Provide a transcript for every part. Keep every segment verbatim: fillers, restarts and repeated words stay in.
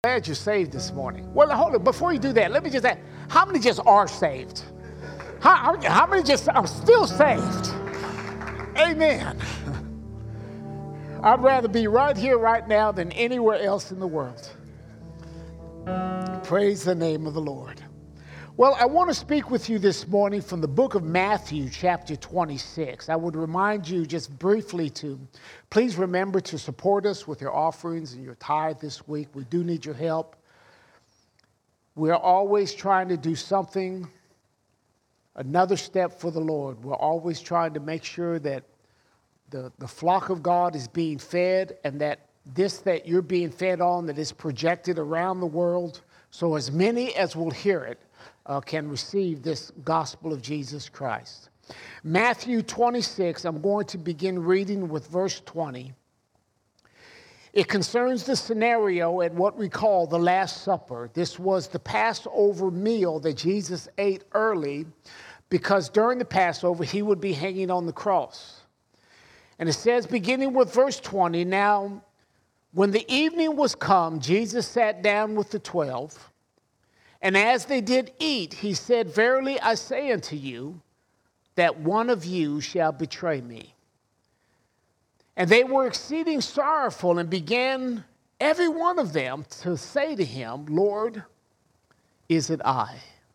Glad you're saved this morning. Well, hold on. Before you do that, let me just ask, how many just are saved? How, how many just are still saved? Amen. I'd rather be right here, right now, than anywhere else in the world. Praise the name of the Lord. Well, I want to speak with you this morning from the book of Matthew, chapter twenty-six. I would remind you just briefly to please remember to support us with your offerings and your tithe this week. We do need your help. We're always trying to do something, another step for the Lord. We're always trying to make sure that the, the flock of God is being fed, and that this that you're being fed on, that is projected around the world, so as many as will hear it Uh, can receive this gospel of Jesus Christ. Matthew twenty-six, I'm going to begin reading with verse twenty. It concerns the scenario at what we call the Last Supper. This was the Passover meal that Jesus ate early, because during the Passover he would be hanging on the cross. And it says, beginning with verse twenty, now when the evening was come, Jesus sat down with the twelve. And as they did eat, he said, verily I say unto you, that one of you shall betray me. And they were exceeding sorrowful, and began every one of them to say to him, Lord, is it I?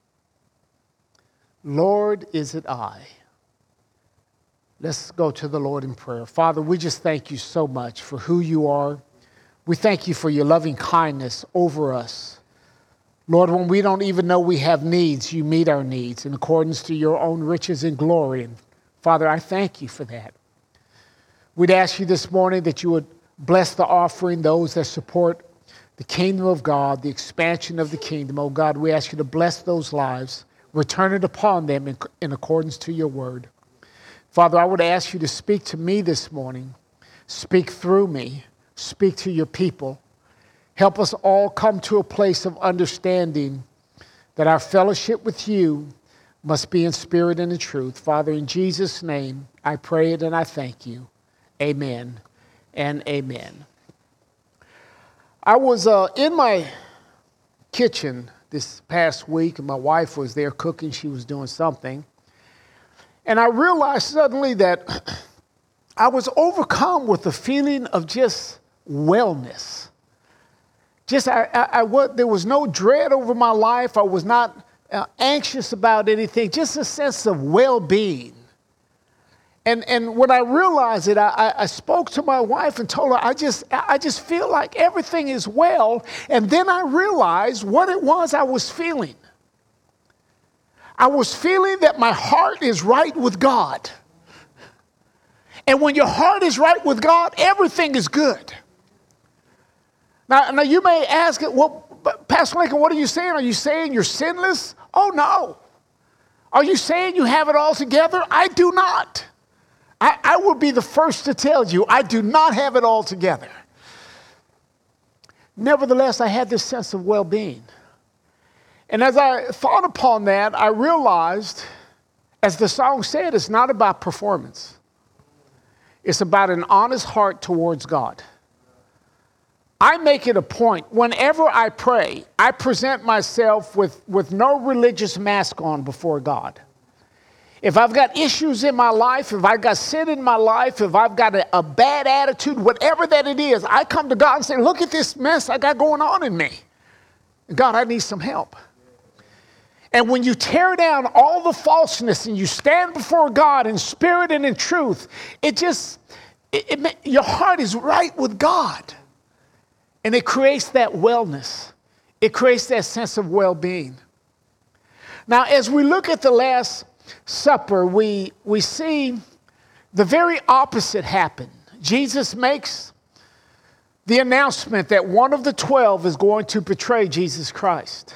Lord, is it I? Let's go to the Lord in prayer. Father, we just thank you so much for who you are. We thank you for your loving kindness over us. Lord, when we don't even know we have needs, you meet our needs in accordance to your own riches and glory. And Father, I thank you for that. We'd ask you this morning that you would bless the offering, those that support the kingdom of God, the expansion of the kingdom. Oh God, we ask you to bless those lives, return it upon them in, in accordance to your word. Father, I would ask you to speak to me this morning, speak through me, speak to your people. Help us all come to a place of understanding that our fellowship with you must be in spirit and in truth. Father, in Jesus' name, I pray it and I thank you. Amen and amen. I was uh, in my kitchen this past week, and my wife was there cooking. She was doing something. And I realized suddenly that I was overcome with a feeling of just wellness. Just, I, I, I what, there was no dread over my life. I was not uh, anxious about anything. Just a sense of well-being. And and when I realized it, I, I, I spoke to my wife and told her, I just, I just feel like everything is well. And then I realized what it was I was feeling. I was feeling that my heart is right with God. And when your heart is right with God, everything is good. Now, now you may ask, well, Pastor Lincoln, what are you saying? Are you saying you're sinless? Oh, no. Are you saying you have it all together? I do not. I, I will be the first to tell you, I do not have it all together. Nevertheless, I had this sense of well-being. And as I thought upon that, I realized, as the song said, it's not about performance. It's about an honest heart towards God. I make it a point, whenever I pray, I present myself with, with no religious mask on before God. If I've got issues in my life, if I've got sin in my life, if I've got a, a bad attitude, whatever that it is, I come to God and say, look at this mess I got going on in me. God, I need some help. And when you tear down all the falseness and you stand before God in spirit and in truth, it just, it, it, your heart is right with God. And it creates that wellness. It creates that sense of well-being. Now, as we look at the Last Supper, we, we see the very opposite happen. Jesus makes the announcement that one of the twelve is going to betray Jesus Christ.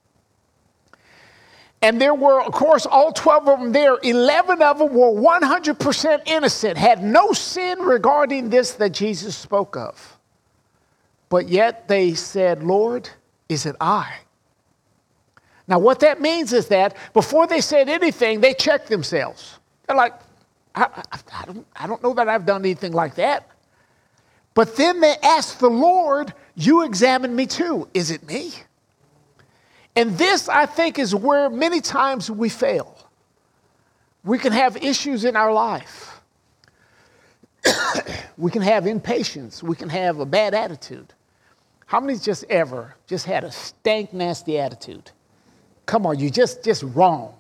And there were, of course, all twelve of them there. eleven of them were one hundred percent innocent, had no sin regarding this that Jesus spoke of. But yet they said, Lord, is it I? Now, what that means is that before they said anything, they checked themselves. They're like, I, I, I, don't, I don't know that I've done anything like that. But then they asked the Lord, you examine me too. Is it me? And this, I think, is where many times we fail. We can have issues in our life. We can have impatience. We can have a bad attitude. How many's just ever just had a stank, nasty attitude? Come on, you just, just wrong.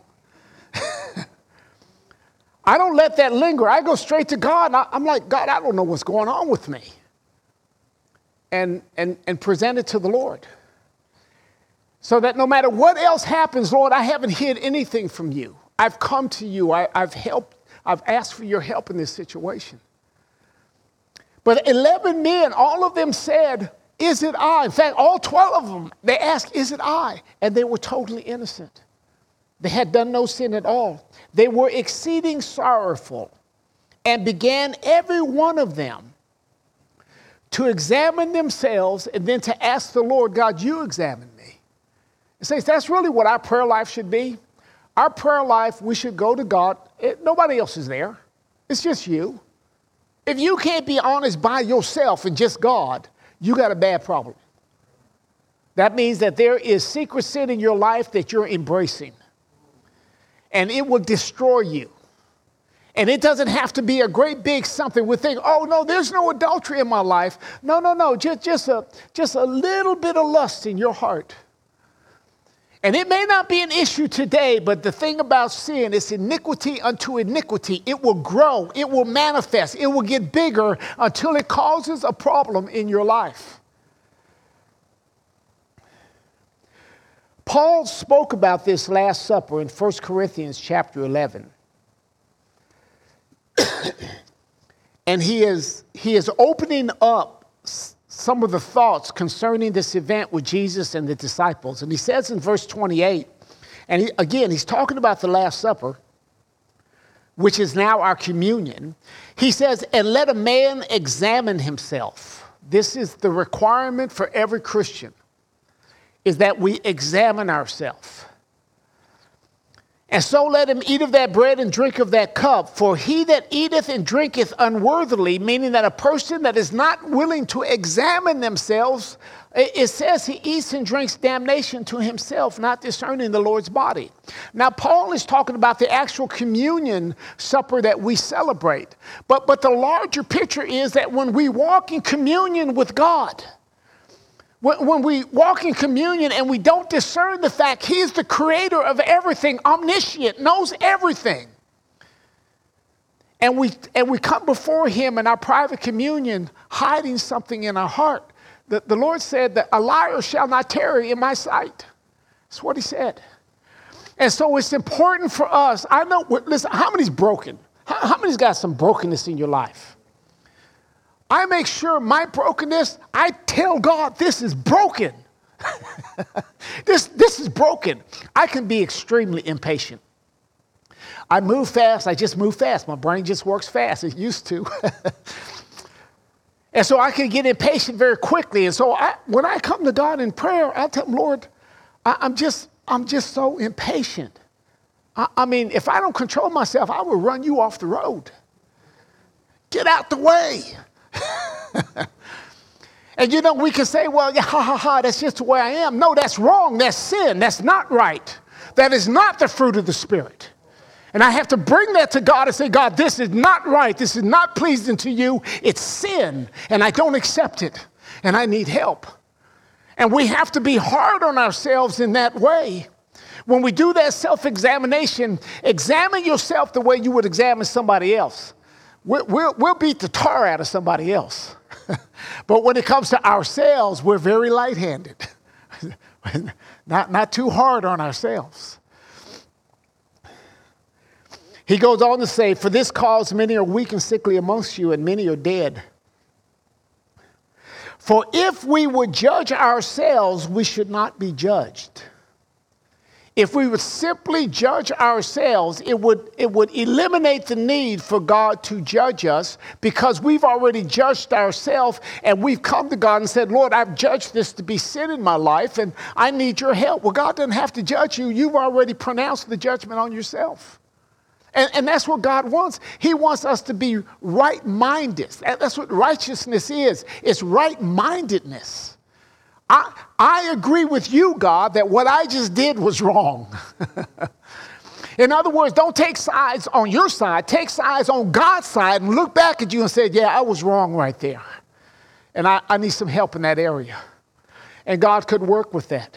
I don't let that linger. I go straight to God. I, I'm like, God, I don't know what's going on with me. And, and, and present it to the Lord. So that no matter what else happens, Lord, I haven't hid anything from you. I've come to you. I, I've helped. I've asked for your help in this situation. But eleven men, all of them said, is it I? In fact, all twelve of them, they asked, is it I? And they were totally innocent. They had done no sin at all. They were exceeding sorrowful and began every one of them to examine themselves and then to ask the Lord, God, you examine me. And says that's really what our prayer life should be. Our prayer life, we should go to God. It, nobody else is there. It's just you. If you can't be honest by yourself and just God, you got a bad problem. That means that there is secret sin in your life that you're embracing. And it will destroy you. And it doesn't have to be a great big something. We think, oh, no, there's no adultery in my life. No, no, no, just, just, a, just a little bit of lust in your heart. And it may not be an issue today, but the thing about sin is iniquity unto iniquity. It will grow. It will manifest. It will get bigger until it causes a problem in your life. Paul spoke about this Last Supper in First Corinthians chapter eleven. And he is, he is opening up some of the thoughts concerning this event with Jesus and the disciples. And he says in verse twenty-eight, and he, again, he's talking about the Last Supper, which is now our communion. He says, and let a man examine himself. This is the requirement for every Christian, is that we examine ourselves. And so let him eat of that bread and drink of that cup. For he that eateth and drinketh unworthily, meaning that a person that is not willing to examine themselves, it says he eats and drinks damnation to himself, not discerning the Lord's body. Now, Paul is talking about the actual communion supper that we celebrate. But, but the larger picture is that when we walk in communion with God, when we walk in communion and we don't discern the fact he is the creator of everything, omniscient, knows everything. And we, and we come before him in our private communion, hiding something in our heart. The, the Lord said that a liar shall not tarry in my sight. That's what he said. And so it's important for us. I know, listen, how many's broken? How, how many's got some brokenness in your life? I make sure my brokenness, I tell God, this is broken. this, this is broken. I can be extremely impatient. I move fast. I just move fast. My brain just works fast. It used to. And so I can get impatient very quickly. And so I, when I come to God in prayer, I tell him, Lord, I, I'm just, I'm just so impatient. I, I mean, if I don't control myself, I will run you off the road. Get out the way. And you know, we can say, well, yeah, ha, ha, ha, that's just the way I am. No, that's wrong. That's sin. That's not right. That is not the fruit of the Spirit. And I have to bring that to God and say, God, this is not right. This is not pleasing to you. It's sin, and I don't accept it, and I need help. And we have to be hard on ourselves in that way. When we do that self-examination, examine yourself the way you would examine somebody else. We'll, we'll, we'll beat the tar out of somebody else. But when it comes to ourselves, we're very light-handed. not, not too hard on ourselves. He goes on to say, for this cause many are weak and sickly amongst you, and many are dead. For if we would judge ourselves, we should not be judged. If we would simply judge ourselves, it would, it would eliminate the need for God to judge us, because we've already judged ourselves and we've come to God and said, Lord, I've judged this to be sin in my life and I need your help. Well, God doesn't have to judge you. You've already pronounced the judgment on yourself. And, and that's what God wants. He wants us to be right-minded. That's what righteousness is. It's right-mindedness. I, I agree with you, God, that what I just did was wrong. In other words, don't take sides on your side. Take sides on God's side and look back at you and say, yeah, I was wrong right there. And I, I need some help in that area. And God could work with that.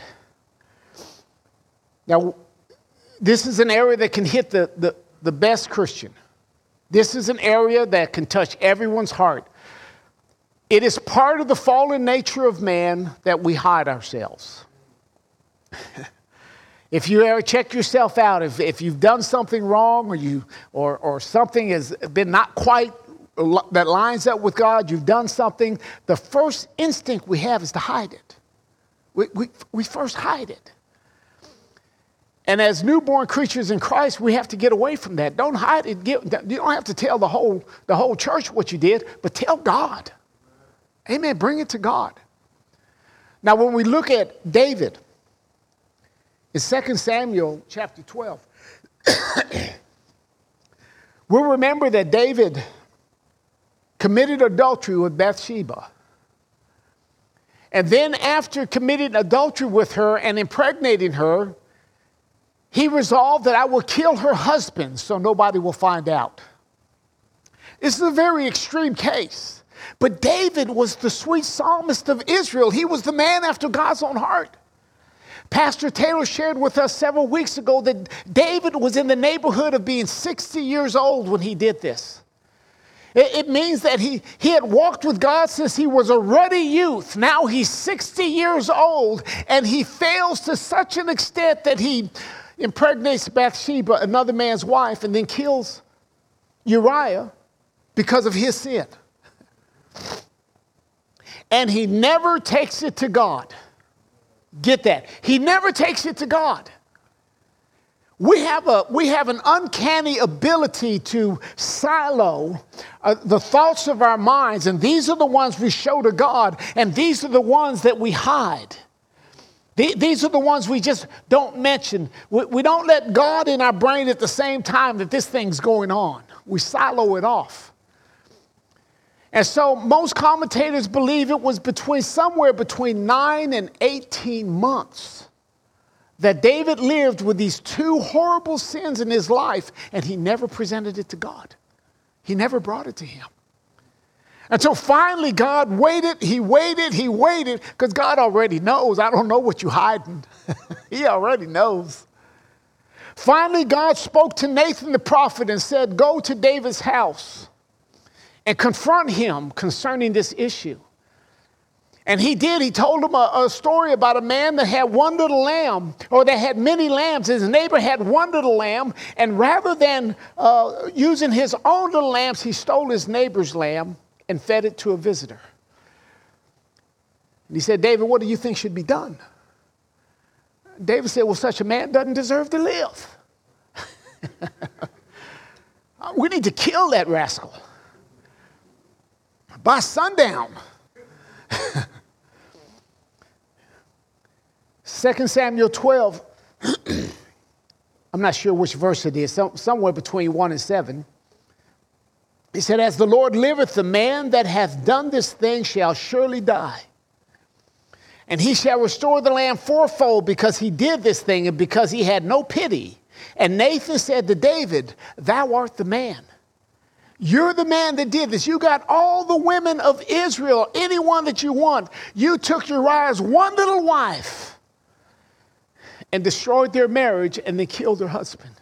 Now, this is an area that can hit the, the, the best Christian. This is an area that can touch everyone's heart. It is part of the fallen nature of man that we hide ourselves. If you ever check yourself out, if, if you've done something wrong or you or, or something has been not quite that lines up with God, you've done something, the first instinct we have is to hide it. We, we, we first hide it. And as newborn creatures in Christ, we have to get away from that. Don't hide it. Get, you don't have to tell the whole, the whole church what you did, but tell God. Amen. Bring it to God. Now, when we look at David, in Second Samuel chapter twelve, we'll remember that David committed adultery with Bathsheba. And then after committing adultery with her and impregnating her, he resolved that I will kill her husband so nobody will find out. This is a very extreme case. But David was the sweet psalmist of Israel. He was the man after God's own heart. Pastor Taylor shared with us several weeks ago that David was in the neighborhood of being sixty years old when he did this. It, it means that he, he had walked with God since he was a ruddy youth. Now he's sixty years old, and he fails to such an extent that he impregnates Bathsheba, another man's wife, and then kills Uriah because of his sin. And he never takes it to God. Get that. He never takes it to God. We have, a, we have an uncanny ability to silo uh, the thoughts of our minds, and these are the ones we show to God, and these are the ones that we hide. The, these are the ones we just don't mention. We, we don't let God in our brain at the same time that this thing's going on. We silo it off. And so most commentators believe it was between somewhere between nine and eighteen months that David lived with these two horrible sins in his life, and he never presented it to God. He never brought it to him. Until finally God waited, he waited, he waited, because God already knows. I don't know what you're hiding. He already knows. Finally, God spoke to Nathan the prophet and said, go to David's house and confront him concerning this issue. And he did. He told him a, a story about a man that had one little lamb, or that had many lambs. His neighbor had one little lamb, and rather than uh, using his own little lambs, he stole his neighbor's lamb and fed it to a visitor. And he said, David, what do you think should be done? David said, well, such a man doesn't deserve to live. We need to kill that rascal by sundown. Second Samuel twelve, I'm not sure which verse it is, some, somewhere between one and seven. He said, as the Lord liveth, the man that hath done this thing shall surely die. And he shall restore the land fourfold because he did this thing and because he had no pity. And Nathan said to David, thou art the man. You're the man that did this. You got all the women of Israel, anyone that you want. You took Uriah's one little wife and destroyed their marriage and then killed her husband.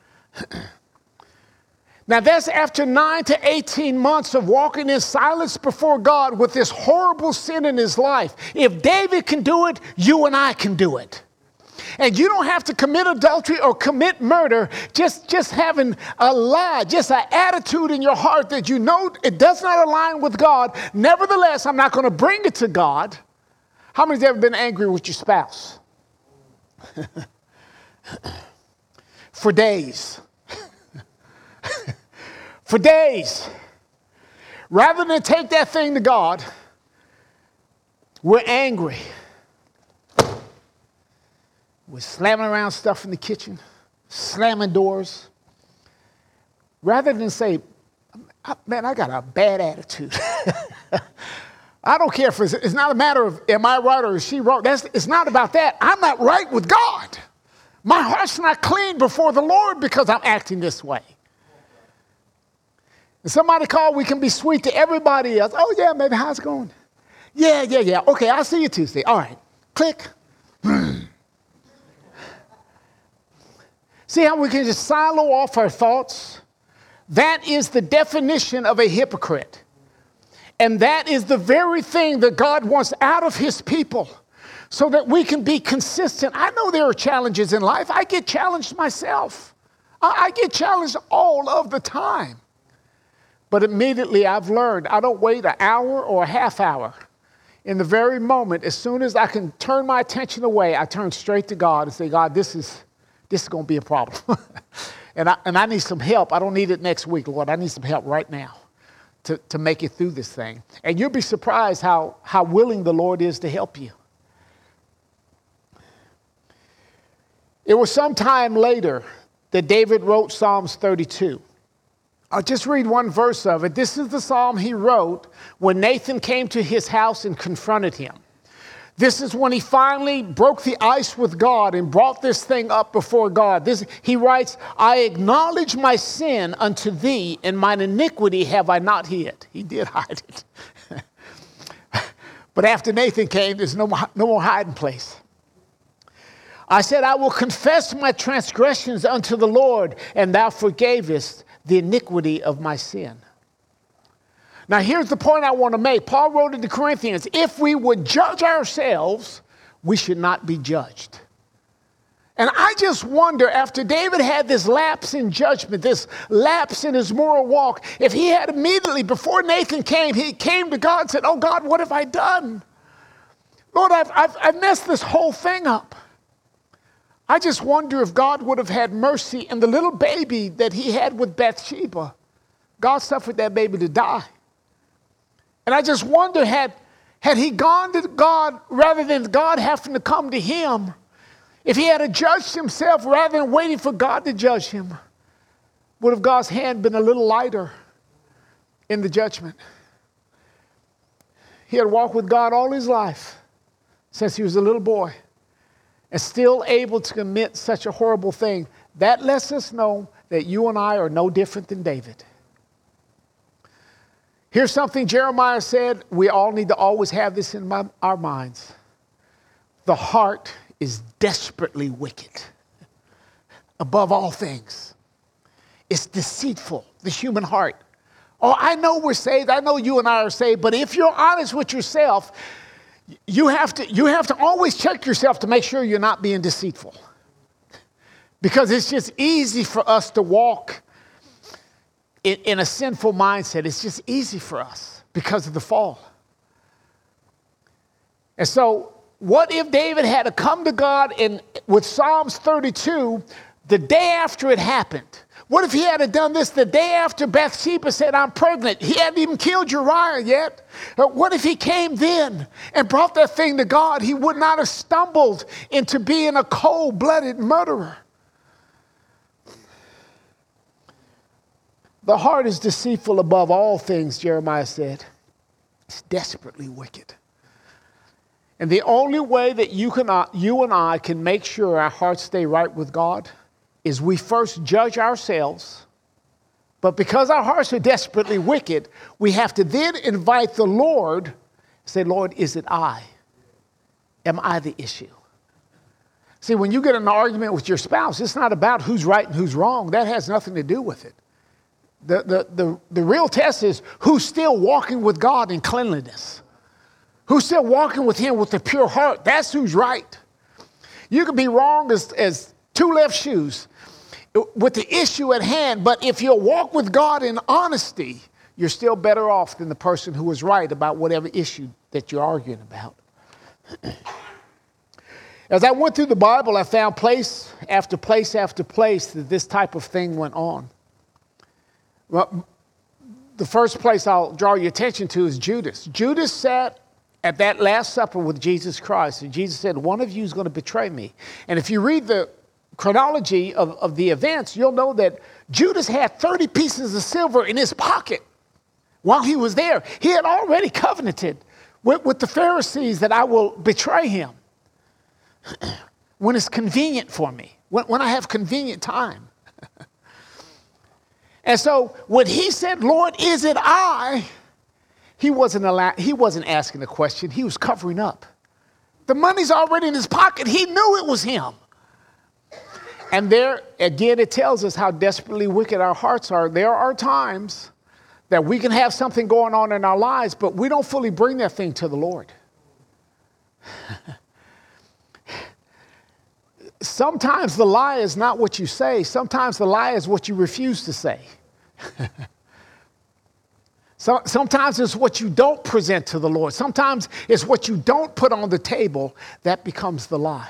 Now that's after nine to eighteen months of walking in silence before God with this horrible sin in his life. If David can do it, you and I can do it. And you don't have to commit adultery or commit murder, just, just having a lie, just an attitude in your heart that you know it does not align with God. Nevertheless, I'm not going to bring it to God. How many's ever been angry with your spouse? For days. For days. Rather than take that thing to God, we're angry. We're slamming around stuff in the kitchen, slamming doors. Rather than say, man, I got a bad attitude. I don't care if it's, it's not a matter of am I right or is she wrong. That's, it's not about that. I'm not right with God. My heart's not clean before the Lord because I'm acting this way. And somebody called, we can be sweet to everybody else. Oh, yeah, maybe how's it going? Yeah, yeah, yeah. Okay, I'll see you Tuesday. All right. Click. See how we can just silo off our thoughts? That is the definition of a hypocrite. And that is the very thing that God wants out of his people so that we can be consistent. I know there are challenges in life. I get challenged myself. I, I get challenged all of the time. But immediately I've learned I don't wait an hour or a half hour. In the very moment, as soon as I can turn my attention away, I turn straight to God and say, God, this is this is going to be a problem. and, I, and I need some help. I don't need it next week, Lord. I need some help right now to, to make it through this thing. And you'll be surprised how, how willing the Lord is to help you. It was some time later that David wrote Psalms thirty-two. I'll just read one verse of it. This is the psalm he wrote when Nathan came to his house and confronted him. This is when he finally broke the ice with God and brought this thing up before God. This, he writes, I acknowledge my sin unto thee, and mine iniquity have I not hid. He did hide it. But after Nathan came, there's no more, no more hiding place. I said, I will confess my transgressions unto the Lord, and thou forgavest the iniquity of my sin. Now, here's the point I want to make. Paul wrote to the Corinthians, if we would judge ourselves, we should not be judged. And I just wonder, after David had this lapse in judgment, this lapse in his moral walk, if he had immediately, before Nathan came, he came to God and said, oh, God, what have I done? Lord, I've, I've, I've messed this whole thing up. I just wonder if God would have had mercy and the little baby that he had with Bathsheba. God suffered that baby to die. And I just wonder, had, had he gone to God rather than God having to come to him, if he had judged himself rather than waiting for God to judge him, would have God's hand been a little lighter in the judgment? He had walked with God all his life since he was a little boy and still able to commit such a horrible thing. That lets us know that you and I are no different than David. Here's something Jeremiah said. We all need to always have this in my, our minds. The heart is desperately wicked above all things. It's deceitful, the human heart. Oh, I know we're saved. I know you and I are saved. But if you're honest with yourself, you have to, you have to always check yourself to make sure you're not being deceitful. Because it's just easy for us to walk in, in a sinful mindset. It's just easy for us because of the fall. And so, what if David had to come to God in, with Psalms thirty-two the day after it happened? What if he had done this the day after Bathsheba said, I'm pregnant? He hadn't even killed Uriah yet. What if he came then and brought that thing to God? He would not have stumbled into being a cold-blooded murderer. The heart is deceitful above all things, Jeremiah said. It's desperately wicked. And the only way that you, can, you and I can make sure our hearts stay right with God is we first judge ourselves. But because our hearts are desperately wicked, we have to then invite the Lord, say, Lord, is it I? Am I the issue? See, when you get in an argument with your spouse, it's not about who's right and who's wrong. That has nothing to do with it. The, the, the, the real test is who's still walking with God in cleanliness. Who's still walking with him with a pure heart. That's who's right. You can be wrong as, as two left shoes with the issue at hand, but if you'll walk with God in honesty, you're still better off than the person who was right about whatever issue that you're arguing about. As I went through the Bible, I found place after place after place that this type of thing went on. Well, the first place I'll draw your attention to is Judas. Judas sat at that Last Supper with Jesus Christ, and Jesus said, one of you is going to betray me. And if you read the chronology of, of the events, you'll know that Judas had thirty pieces of silver in his pocket while he was there. He had already covenanted with, with the Pharisees that I will betray him when it's convenient for me, when, when I have convenient time. And so when he said, Lord, is it I? He wasn't allowed, he wasn't asking the question. He was covering up. The money's already in his pocket. He knew it was him. And there, again, it tells us how desperately wicked our hearts are. There are times that we can have something going on in our lives, but we don't fully bring that thing to the Lord. Sometimes the lie is not what you say. Sometimes the lie is what you refuse to say. So, sometimes it's what you don't present to the Lord. Sometimes it's what you don't put on the table that becomes the lie.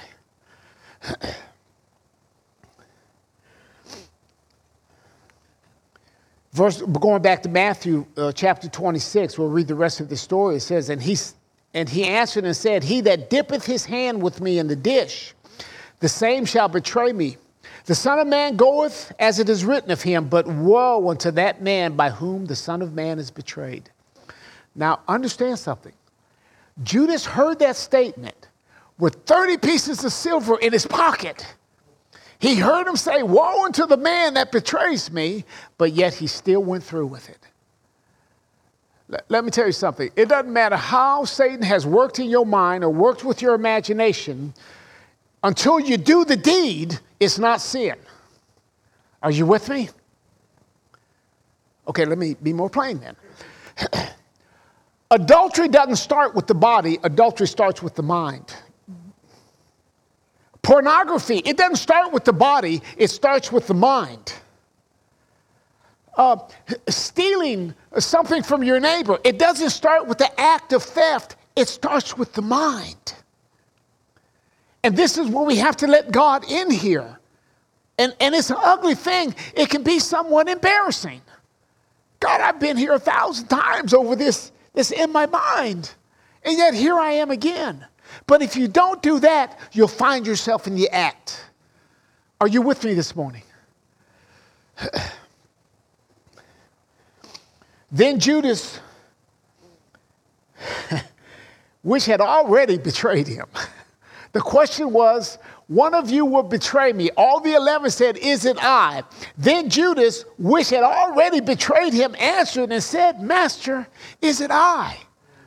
Verse, going back to Matthew uh, chapter twenty-six, we'll read the rest of the story. It says, and he, and he answered and said, he that dippeth his hand with me in the dish, the same shall betray me. The Son of Man goeth as it is written of him, but woe unto that man by whom the Son of Man is betrayed. Now, understand something. Judas heard that statement with thirty pieces of silver in his pocket. He heard him say, woe unto the man that betrays me, but yet he still went through with it. Let, let me tell you something. It doesn't matter how Satan has worked in your mind or worked with your imagination. Until you do the deed, it's not sin. Are you with me? Okay, let me be more plain then. Adultery doesn't start with the body. Adultery starts with the mind. Pornography, it doesn't start with the body. It starts with the mind. Uh, stealing something from your neighbor, it doesn't start with the act of theft. It starts with the mind. And this is where we have to let God in here. And, and it's an ugly thing. It can be somewhat embarrassing. God, I've been here a thousand times over this, this in my mind. And yet here I am again. But if you don't do that, you'll find yourself in the act. Are you with me this morning? Then Judas, which had already betrayed him. The question was, one of you will betray me. All the eleven said, is it I? Then Judas, which had already betrayed him, answered and said, Master, is it I?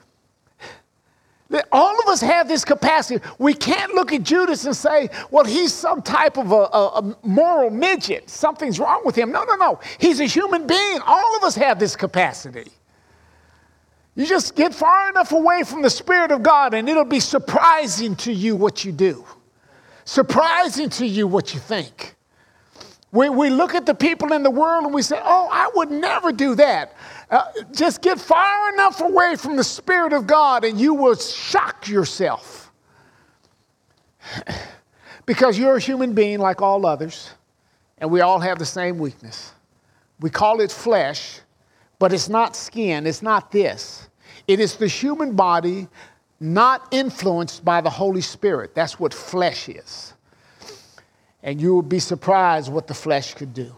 All of us have this capacity. We can't look at Judas and say, well, he's some type of a, a, a moral midget. Something's wrong with him. No, no, no. He's a human being. All of us have this capacity. You just get far enough away from the Spirit of God and it'll be surprising to you what you do. Surprising to you what you think. We, we look at the people in the world and we say, oh, I would never do that. Uh, just get far enough away from the Spirit of God and you will shock yourself. Because you're a human being like all others, and we all have the same weakness. We call it flesh, but it's not skin, it's not this. It is the human body not influenced by the Holy Spirit. That's what flesh is. And you will be surprised what the flesh could do.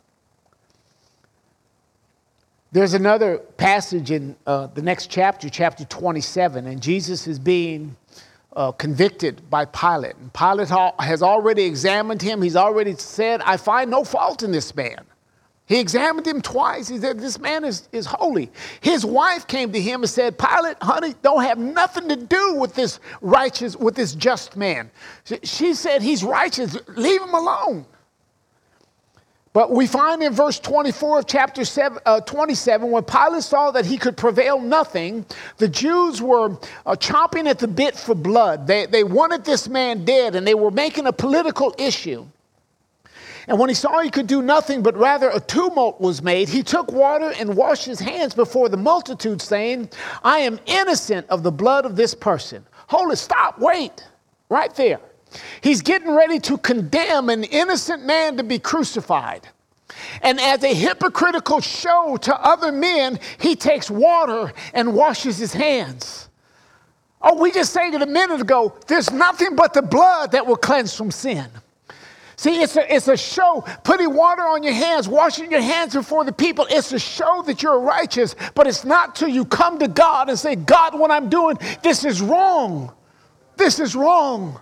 There's another passage in uh, the next chapter, chapter twenty-seven, and Jesus is being uh, convicted by Pilate. And Pilate ha- has already examined him. He's already said, I find no fault in this man. He examined him twice. He said, this man is, is holy. His wife came to him and said, Pilate, honey, don't have nothing to do with this righteous, with this just man. She said, he's righteous. Leave him alone. But we find in verse twenty-four of chapter seven, uh, twenty-seven, when Pilate saw that he could prevail nothing, the Jews were uh, chomping at the bit for blood. They, they wanted this man dead, and they were making a political issue. And when he saw he could do nothing, but rather a tumult was made, he took water and washed his hands before the multitude, saying, I am innocent of the blood of this person. Hold it, stop, wait, right there. He's getting ready to condemn an innocent man to be crucified. And as a hypocritical show to other men, he takes water and washes his hands. Oh, we just sang it a minute ago, there's nothing but the blood that will cleanse from sin. See, it's a, it's a show. Putting water on your hands, washing your hands before the people. It's a show that you're righteous, but it's not till you come to God and say, God, what I'm doing, this is wrong. This is wrong.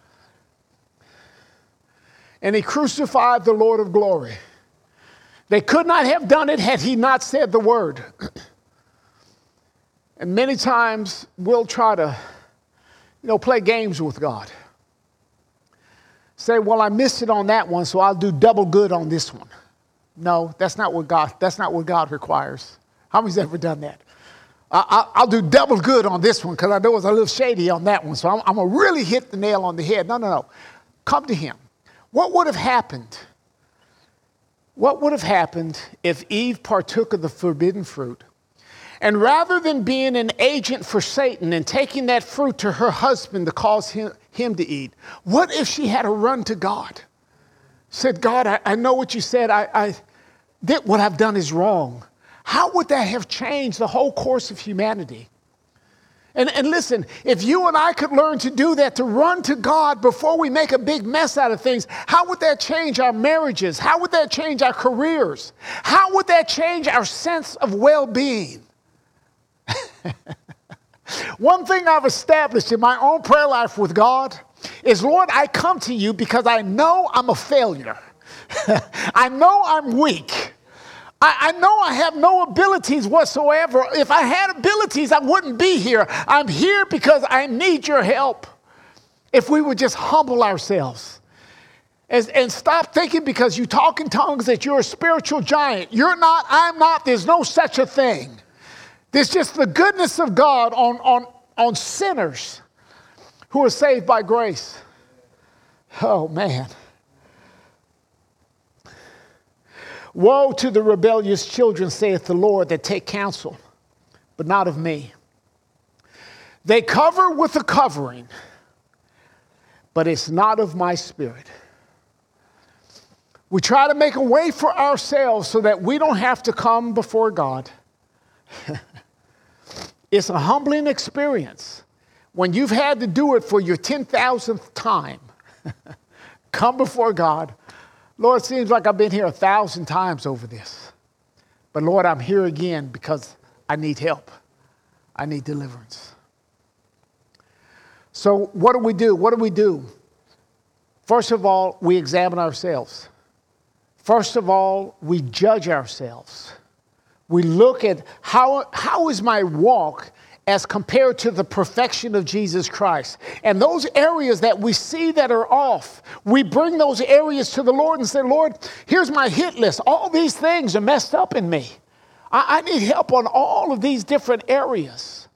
And he crucified the Lord of glory. They could not have done it had he not said the word. And many times we'll try to, you know, play games with God. Say, well, I missed it on that one, so I'll do double good on this one. No, that's not what God, that's not what God requires. How many's ever done that? I, I'll do double good on this one because I know it was a little shady on that one, so I'm, I'm going to really hit the nail on the head. No, no, no. Come to him. What would have happened? What would have happened if Eve partook of the forbidden fruit? And rather than being an agent for Satan and taking that fruit to her husband to cause him, him to eat, what if she had to run to God? Said, God, I, I know what you said. I, I did what I've done is wrong. How would that have changed the whole course of humanity? And, and listen, if you and I could learn to do that, to run to God before we make a big mess out of things, how would that change our marriages? How would that change our careers? How would that change our sense of well-being? One thing I've established in my own prayer life with God is, Lord, I come to you because I know I'm a failure. I know I'm weak. I, I know I have no abilities whatsoever. If I had abilities, I wouldn't be here. I'm here because I need your help. If we would just humble ourselves and, and stop thinking because you talk in tongues that you're a spiritual giant. You're not, I'm not, there's no such a thing. There's just the goodness of God on, on, on sinners who are saved by grace. Oh, man. Woe to the rebellious children, saith the Lord, that take counsel, but not of me. They cover with a covering, but it's not of my spirit. We try to make a way for ourselves so that we don't have to come before God. It's a humbling experience when you've had to do it for your ten thousandth time. Come before God. Lord, it seems like I've been here a thousand times over this. But Lord, I'm here again because I need help. I need deliverance. So what do we do? What do we do? First of all, we examine ourselves. First of all, we judge ourselves. We look at how, how is my walk as compared to the perfection of Jesus Christ. And those areas that we see that are off, we bring those areas to the Lord and say, Lord, here's my hit list. All these things are messed up in me. I, I need help on all of these different areas.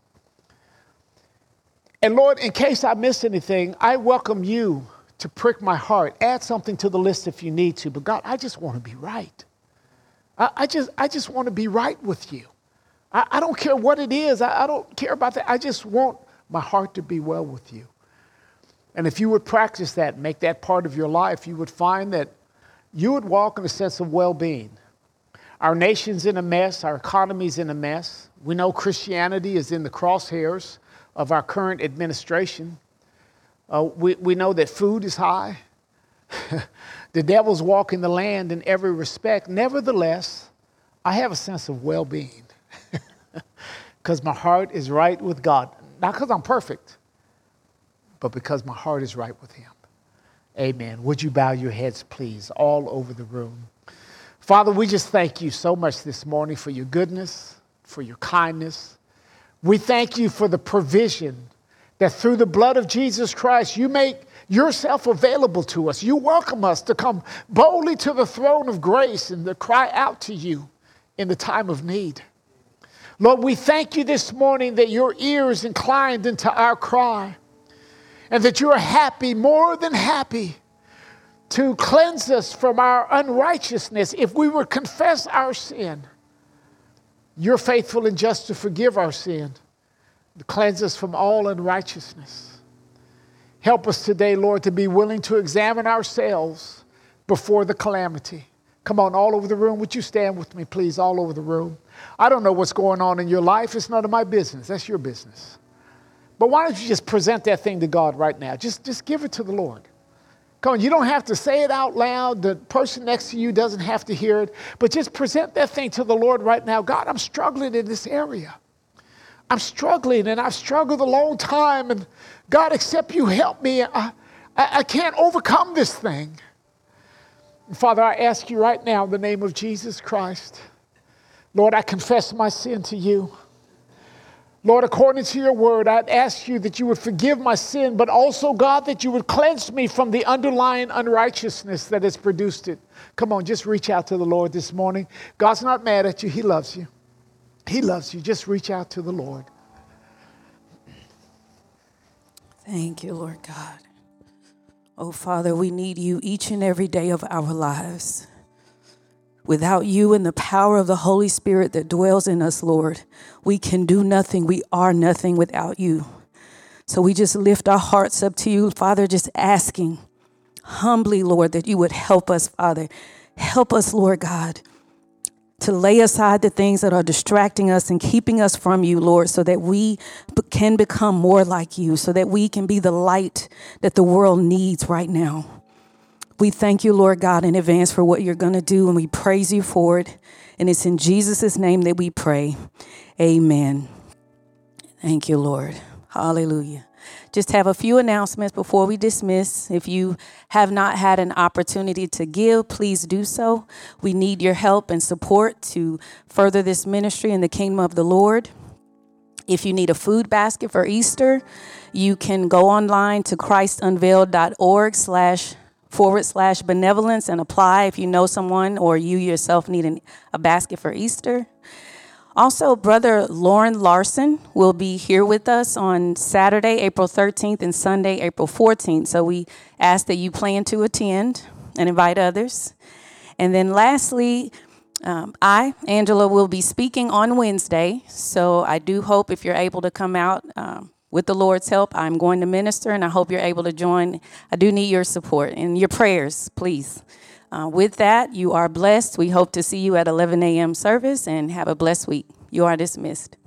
And Lord, in case I miss anything, I welcome you to prick my heart. Add something to the list if you need to. But God, I just want to be right. I, I just I just want to be right with you. I, I don't care what it is. I, I don't care about that. I just want my heart to be well with you. And if you would practice that, make that part of your life, you would find that you would walk in a sense of well-being. Our nation's in a mess. Our economy's in a mess. We know Christianity is in the crosshairs of our current administration. Uh, we, we know that food is high. The devil's walking the land in every respect. Nevertheless, I have a sense of well-being because my heart is right with God. Not because I'm perfect, but because my heart is right with him. Amen. Would you bow your heads, please, all over the room? Father, we just thank you so much this morning for your goodness, for your kindness. We thank you for the provision that through the blood of Jesus Christ, you make yourself available to us. You welcome us to come boldly to the throne of grace and to cry out to you in the time of need. Lord, we thank you this morning that your ear is inclined into our cry and that you are happy, more than happy, to cleanse us from our unrighteousness. If we would confess our sin, you're faithful and just to forgive our sin, to cleanse us from all unrighteousness. Help us today, Lord, to be willing to examine ourselves before the calamity. Come on, all over the room. Would you stand with me, please, all over the room? I don't know what's going on in your life. It's none of my business. That's your business. But why don't you just present that thing to God right now? Just, just give it to the Lord. Come on, you don't have to say it out loud. The person next to you doesn't have to hear it. But just present that thing to the Lord right now. God, I'm struggling in this area. I'm struggling, and I've struggled a long time. And God, except you help me, I, I, I can't overcome this thing. And Father, I ask you right now in the name of Jesus Christ, Lord, I confess my sin to you. Lord, according to your word, I'd ask you that you would forgive my sin, but also, God, that you would cleanse me from the underlying unrighteousness that has produced it. Come on, just reach out to the Lord this morning. God's not mad at you. He loves you. He loves you. Just reach out to the Lord. Thank you, Lord God. Oh, Father, we need you each and every day of our lives. Without you and the power of the Holy Spirit that dwells in us, Lord, we can do nothing. We are nothing without you. So we just lift our hearts up to you, Father, just asking humbly, Lord, that you would help us, Father. Help us, Lord God, to lay aside the things that are distracting us and keeping us from you, Lord, so that we can become more like you, so that we can be the light that the world needs right now. We thank you, Lord God, in advance for what you're going to do, and we praise you for it. And it's in Jesus' name that we pray. Amen. Thank you, Lord. Hallelujah. Just have a few announcements before we dismiss. If you have not had an opportunity to give, please do so. We need your help and support to further this ministry in the kingdom of the Lord. If you need a food basket for Easter, you can go online to christunveiled.org slash forward slash benevolence and apply if you know someone or you yourself need an, a basket for Easter. Also, Brother Lauren Larson will be here with us on Saturday, April thirteenth and Sunday, April fourteenth. So we ask that you plan to attend and invite others. And then lastly, um, I, Angela, will be speaking on Wednesday. So I do hope if you're able to come out, um, with the Lord's help, I'm going to minister, and I hope you're able to join. I do need your support and your prayers, please. Uh, with that, you are blessed. We hope to see you at eleven a.m. service, and have a blessed week. You are dismissed.